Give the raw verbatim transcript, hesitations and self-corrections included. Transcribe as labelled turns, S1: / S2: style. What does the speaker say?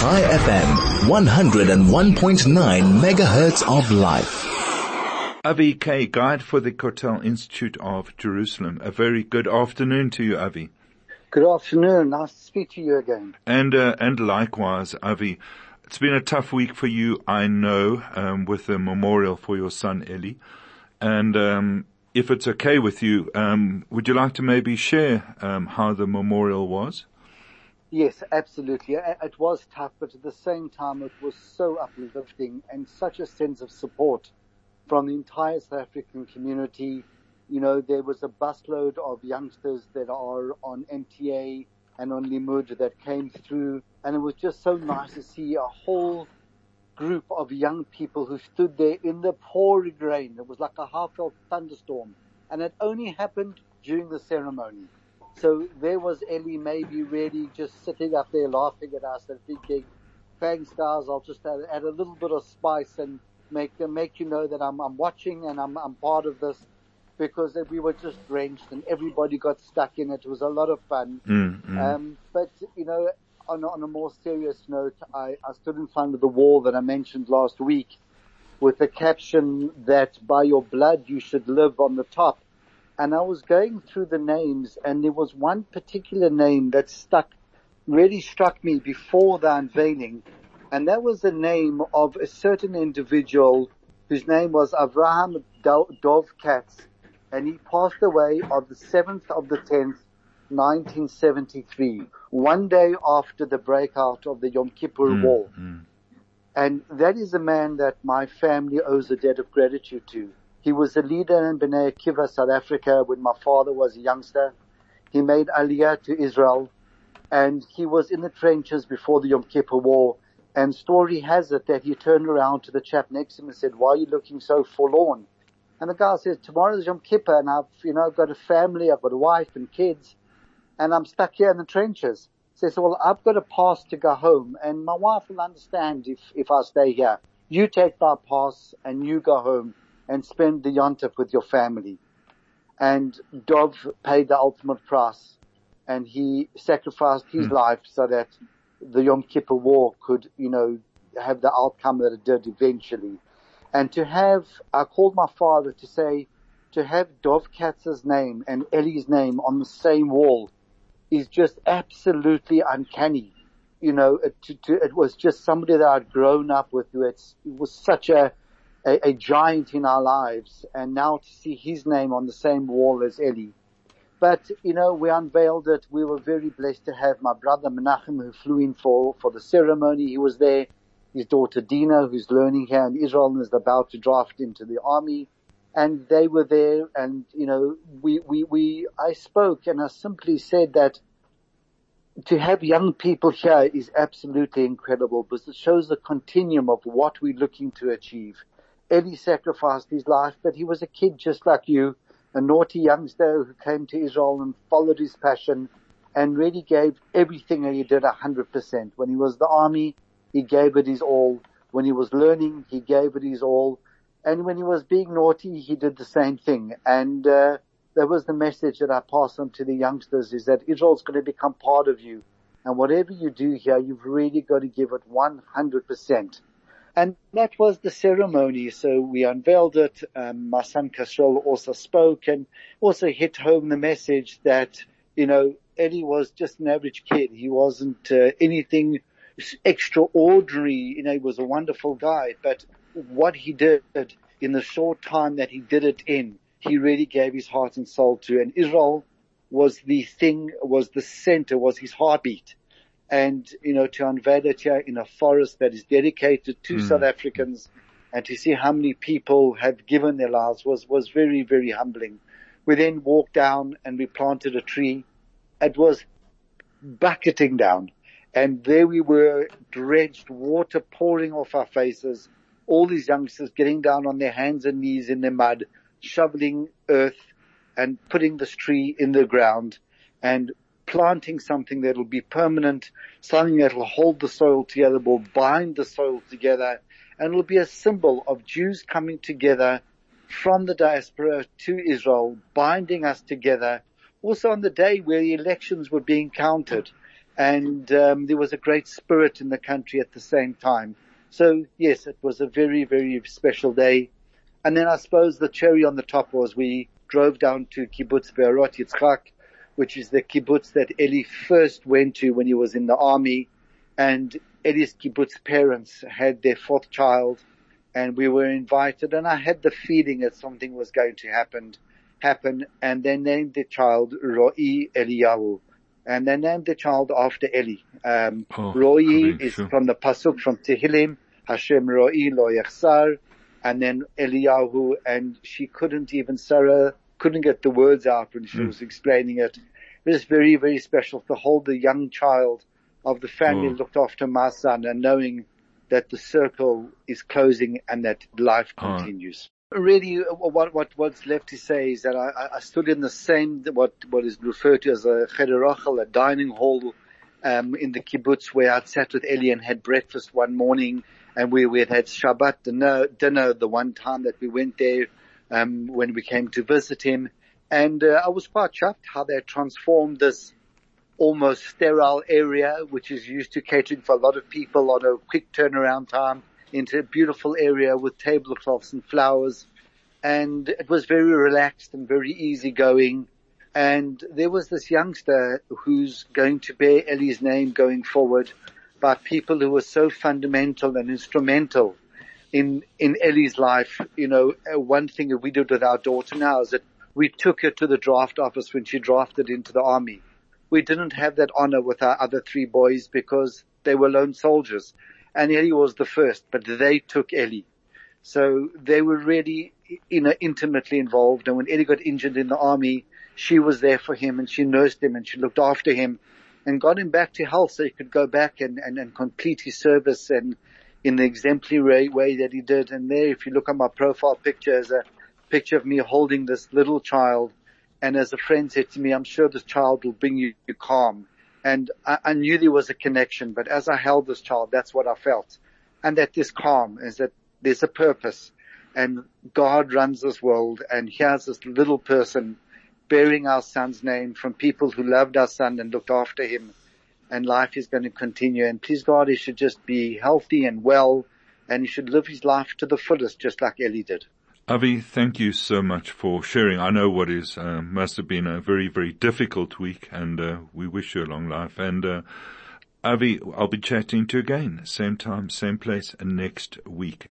S1: Chai F M, one oh one point nine megahertz of life.
S2: Avi K., Guide for the Kotel Institute of Jerusalem. A very good afternoon to you, Avi.
S3: Good afternoon. Nice to speak to you again.
S2: And uh, and likewise, Avi. It's been a tough week for you, I know, um, with the memorial for your son, Eli. And um, if it's okay with you, um, would you like to maybe share um, how the memorial was?
S3: Yes, absolutely. It was tough, but at the same time, it was so uplifting and such a sense of support from the entire South African community. You know, there was a busload of youngsters that are on M T A and on Limud that came through, and it was just so nice to see a whole group of young people who stood there in the pouring rain. It was like a half-felt thunderstorm, and it only happened during the ceremony. So there was Eli maybe really just sitting up there laughing at us and thinking, thanks guys, I'll just add, add a little bit of spice and make make you know that I'm I'm watching and I'm I'm part of this, because we were just drenched and everybody got stuck in it. It was a lot of fun.
S2: Mm, mm.
S3: Um, but, you know, on, on a more serious note, I, I stood in front of the wall that I mentioned last week with the caption that by your blood you should live on the top. And I was going through the names, and there was one particular name that stuck, really struck me before the unveiling. And that was the name of a certain individual whose name was Avraham Dov Katz. And he passed away on the seventh of the tenth, nineteen seventy-three, one day after the breakout of the Yom Kippur
S2: mm,
S3: War.
S2: Mm.
S3: And that is a man that my family owes a debt of gratitude to. He was a leader in Bnei Akiva, South Africa, when my father was a youngster. He made Aliyah to Israel, and he was in the trenches before the Yom Kippur War. And story has it that he turned around to the chap next to him and said, "Why are you looking so forlorn?" And the guy says, "Tomorrow's Yom Kippur, and I've, you know, got a family, I've got a wife and kids, and I'm stuck here in the trenches." He says, "Well, I've got a pass to go home, and my wife will understand if, if I stay here. You take my pass, and you go home and spend the Yontif with your family." And Dov paid the ultimate price, and he sacrificed his
S2: Hmm.
S3: life so that the Yom Kippur War could, you know, have the outcome that it did eventually. And to have, I called my father to say, to have Dov Katz's name and Eli's name on the same wall is just absolutely uncanny. You know, it, to, to, it was just somebody that I'd grown up with, who it's, it was such a, a, a giant in our lives. And now to see his name on the same wall as Eli. But, you know, we unveiled it. We were very blessed to have my brother Menachem, who flew in for, for the ceremony. He was there. His daughter Dina, who's learning here in Israel and is about to draft into the army. And they were there, and, you know, we, we, we, I spoke and I simply said that to have young people here is absolutely incredible, because it shows the continuum of what we're looking to achieve. Eli sacrificed his life, but he was a kid just like you, a naughty youngster who came to Israel and followed his passion and really gave everything that he did a hundred percent. When he was in the army, he gave it his all. When he was learning, he gave it his all. And when he was being naughty, he did the same thing. And uh, that was the message that I pass on to the youngsters, is that Israel's going to become part of you. And whatever you do here, you've really got to give it one hundred percent. And that was the ceremony. So we unveiled it. Um, my son Kashrol also spoke and also hit home the message that, you know, Eddie was just an average kid. He wasn't uh, anything extraordinary. You know, he was a wonderful guy, but what he did in the short time that he did it in, he really gave his heart and soul to. And Israel was the thing, was the center, was his heartbeat. And, you know, to unveil it here in a forest that is dedicated to mm. South Africans, and to see how many people have given their lives was, was very, very humbling. We then walked down and we planted a tree. It was bucketing down. And there we were, drenched, water pouring off our faces, all these youngsters getting down on their hands and knees in the mud, shoveling earth and putting this tree in the ground and planting something that will be permanent, something that will hold the soil together, will bind the soil together, and will be a symbol of Jews coming together from the diaspora to Israel, binding us together. Also on the day where the elections were being counted, and um, there was a great spirit in the country at the same time. So yes, it was a very, very special day. And then I suppose the cherry on the top was we drove down to Kibbutz Be'erot Yitzchak, which is the kibbutz that Eli first went to when he was in the army. And Eli's kibbutz parents had their fourth child, and we were invited. And I had the feeling that something was going to happen, happen. And they named the child Ro'i Eliyahu, and they named the child after Eli. Um,
S2: oh,
S3: Ro'i is
S2: sure.
S3: from the pasuk from Tehillim, Hashem Ro'i lo yachsar. And then Eliyahu, and she couldn't even, Sarah couldn't get the words out when she mm. was explaining it. It was very, very special to hold the young child of the family
S2: oh.
S3: looked after my son, and knowing that the circle is closing and that life
S2: oh.
S3: continues. Really, what, what, what's left to say is that I, I stood in the same, what, what is referred to as a cheder ochel, a dining hall, um, in the kibbutz where I'd sat with Eli and had breakfast one morning. And we, we had had Shabbat dinner, dinner the one time that we went there, um, when we came to visit him. And, uh, I was quite shocked how they transformed this almost sterile area, which is used to catering for a lot of people on a quick turnaround time, into a beautiful area with tablecloths and flowers. And it was very relaxed and very easygoing. And there was this youngster who's going to bear Eli's name going forward, by people who were so fundamental and instrumental in, in Eli's life. You know, one thing that we did with our daughter now is that we took her to the draft office when she drafted into the army. We didn't have that honor with our other three boys because they were lone soldiers. And Eli was the first, but they took Eli. So they were really, you know, intimately involved. And when Eli got injured in the army, she was there for him, and she nursed him and she looked after him, and got him back to health so he could go back and, and, and complete his service, and in the exemplary way that he did. And there, if you look at my profile picture, is a picture of me holding this little child. And as a friend said to me, I'm sure this child will bring you calm. And I, I knew there was a connection, but as I held this child, that's what I felt. And that this calm is that there's a purpose, and God runs this world, and here's this little person bearing our son's name from people who loved our son and looked after him, and life is going to continue. And please God, he should just be healthy and well, and he should live his life to the fullest, just like Eli did.
S2: Avi, thank you so much for sharing. I know what is, uh, must have been a very, very difficult week, and uh, we wish you a long life. And uh, Avi, I'll be chatting to you again, same time, same place, next week.